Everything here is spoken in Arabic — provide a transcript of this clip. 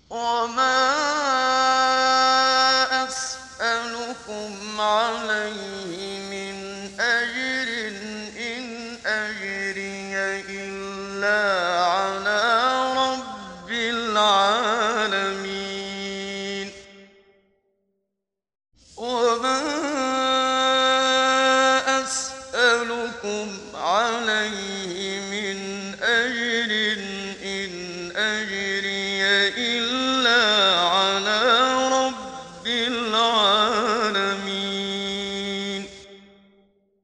وما أسألكم عليه من أجر إن أجري إلا على رب العالمين وما أسألكم عليه من أجر إن أجري